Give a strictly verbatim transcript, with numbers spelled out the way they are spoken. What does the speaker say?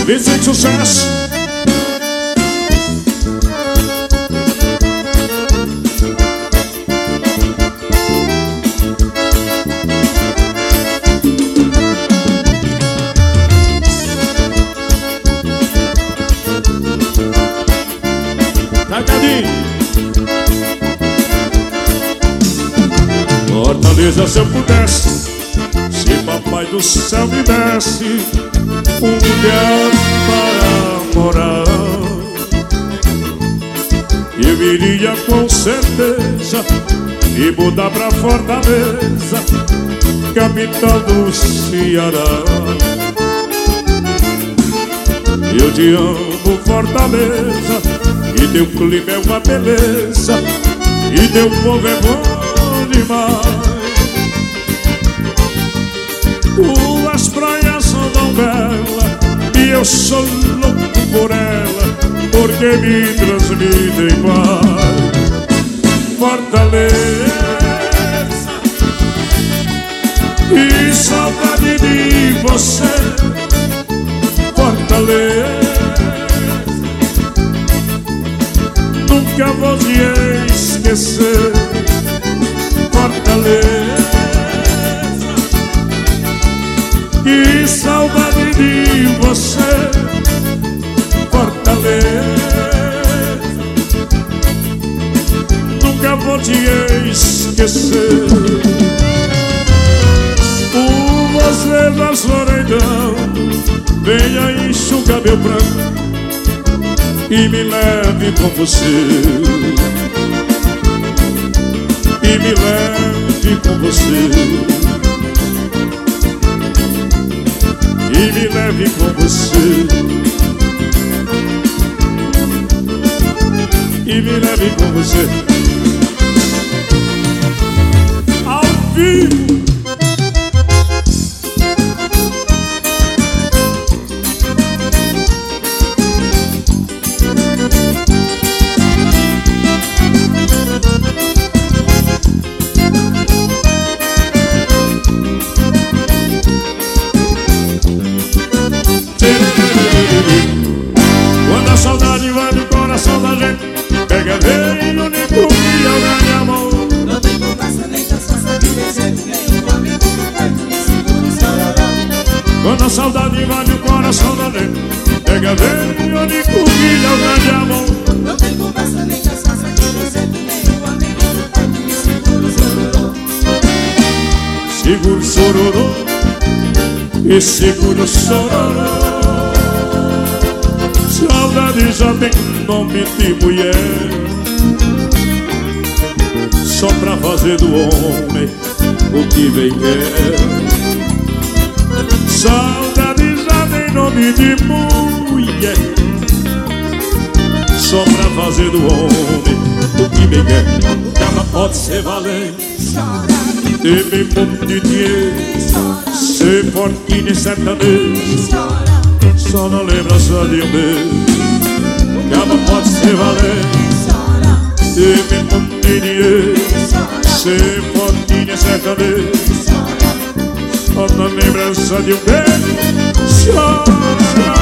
Vicente Sucesso. Fortaleza, se eu pudesse, se papai do céu me desse um lugar para morar, eu iria com certeza me mudar pra Fortaleza, capital do Ceará. Eu te amo, Fortaleza, e teu clima é uma beleza, e teu povo é bom demais. Tuas praias são tão belas e eu sou louco por ela, porque me transmitem paz. Fortaleza, que saudade de você. Fortaleza, nunca vou te esquecer. Fortaleza, que saudade de você. Fortaleza, nunca vou te esquecer. Por você da solidão, venha enxugar meu pranto e me leve com você, e me leve com você, e me leve com você, e me leve com você. Ao vivo. Quando a saudade vai do coração da gente, pega bem no único que eu ganho amor. Não tem conversa nem cansaça de desejo, nem um amigo do perto me segura o chororó. Quando a saudade vai do coração da gente, pega bem no único que eu ganho amor. Não tem conversa nem cansaça de desejo, nem um amigo do perto me segura o chororó. Segura o chororô e segura o chororô. Saudade já tem nome de mulher, só pra fazer do homem o que bem quer. Saudade já tem nome de mulher, só pra fazer do homem o que bem quer. Cama pode ser valente, ter bem pouco de dinheiro, ser fortinho e sertanejo, só na lembrança de um beijo. Cama pode ser valente, ter bem pouco de dinheiro, ser fortinho e sertanejo, só na lembrança de um beijo. Chora.